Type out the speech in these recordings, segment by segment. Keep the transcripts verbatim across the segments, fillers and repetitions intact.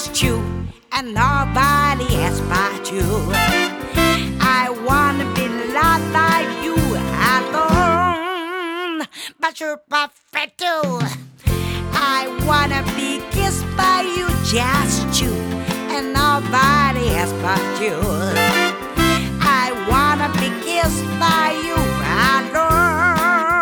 just you and nobody else but you. I wanna be loved by you alone, but you're perfect too. I wanna be kissed by you, just you and nobody else but you. I wanna be kissed by you alone.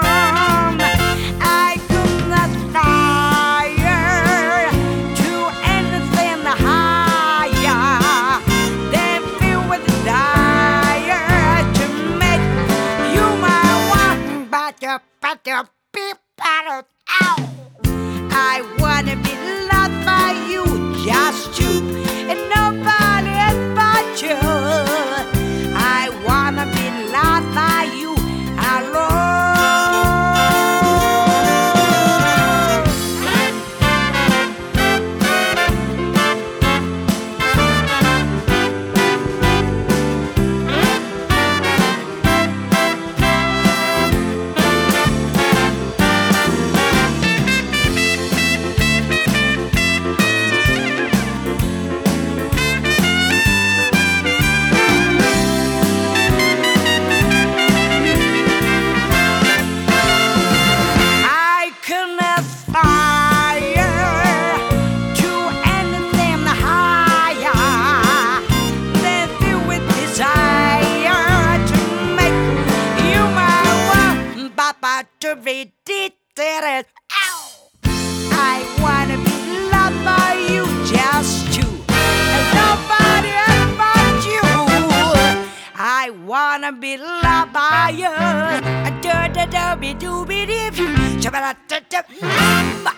I could not aspire to anything higher than feel with desire to make you my one. But you, but you, beep, out, ow. I wanna be loved by you, just you, and nobody else but you. I wanna be loved by you alone. To be did it. Ow! I wanna be loved by you, just you, and nobody else but you. I wanna be loved by you. Do do do be do be doo.